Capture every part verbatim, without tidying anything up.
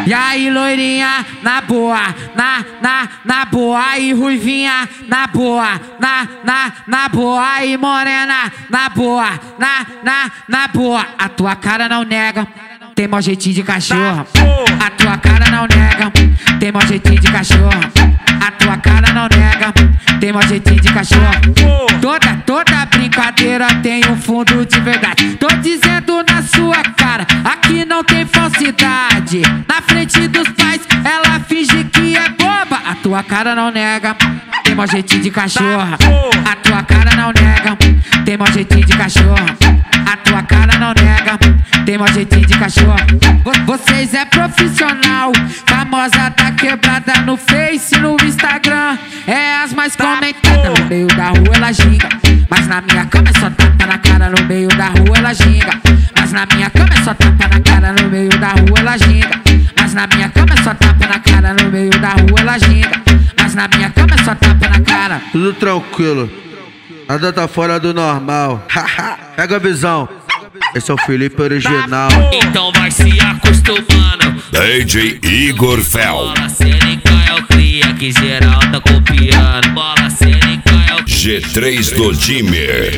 E aí, loirinha, na boa, na, na, na boa. Aí, ruivinha, na boa, na, na, na boa. Aí, morena, na boa, na, na, na boa. A tua cara não nega, tem mau jeitinho de cachorro. A tua cara não nega, tem mau jeitinho de cachorro. A tua cara não nega, tem mau jeitinho de cachorro. Toda, toda brincadeira tem um fundo de verdade. Tô dizendo na sua cara, aqui não tem falsidade. Na frente dos pais, ela finge que é boba. A tua cara não nega, tem mau jeitinho de cachorro. A tua cara não nega, tem mau jeitinho de cachorro. A tua cara não nega, tem mau jeitinho de cachorro. Vocês é profissional, famosa da quebrada no Face, no Instagram. É as mais comentadas, no meio da rua ela ginga. Mas na minha cama é só tapa na cara, no meio da rua ela ginga. Mas na minha cama é só tapa na cara, no meio da rua ela ginga. Mas na minha cama é só tapa na cara, no meio da rua ela ginga. Mas na minha cama é só tapa na cara. Tudo tranquilo, nada tá fora do normal. Pega a visão, esse é o Felipe original. Então vai se acostumando. D J Igor Fel. Bola cênica é o cria que geral tá copiando. Bola cênica é o G três do time,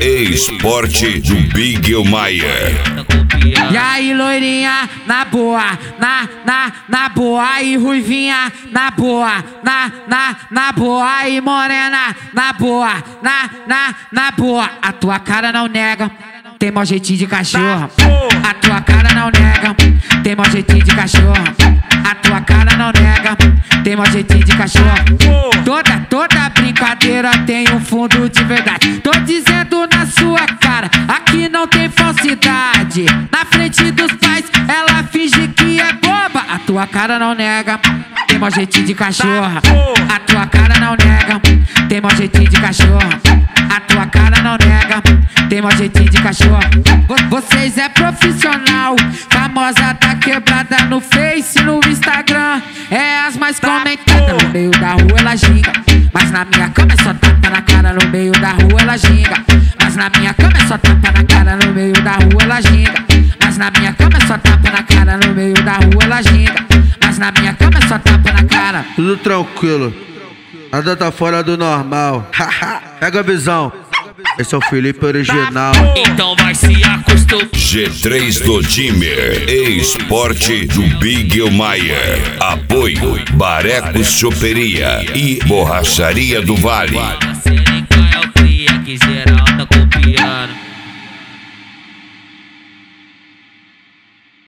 esporte do Big Mayer. E aí, loirinha, na boa, na, na, na boa. Aí, ruivinha, na boa, na, na, na boa. Aí, morena, na boa, na, na, na boa. A tua cara não nega, tem mau jeitinho de cachorro. A tua cara não nega, tem mau jeitinho de cachorro. A tua cara não nega, tem mau jeitinho de cachorro. Toda, toda brincadeira tem um fundo de verdade. Tô dizendo na sua cara, aqui não tem falsidade. Na frente dos pais, ela finge que é boba. A tua cara não nega, tem mau jeitinho de cachorro. A tua cara não nega, tem mau jeitinho de cachorro. A tua cara não nega, tem mau jeitinho de cachorro. Vocês é profissional, famosa da quebrada no Face, no Instagram. É as mais comentadas, no meio da rua ela ginga. Mas na minha cama é só tapa na cara, no meio da rua ela ginga. Mas na minha cama é só tapa na cara, no meio da rua ela ginga. Mas na minha cama é só tapa na cara, no meio da rua ela ginga. Mas na minha cama é só tapa na cara. Tudo tranquilo, nada tá fora do normal. Pega a visão, esse é o Felipe original. Então vai se acostumando. G três do time, esporte do Big Mayer. Apoio Barecos Choperia e Borracharia do Vale. Bola cênica é o cria que geral tá copiando.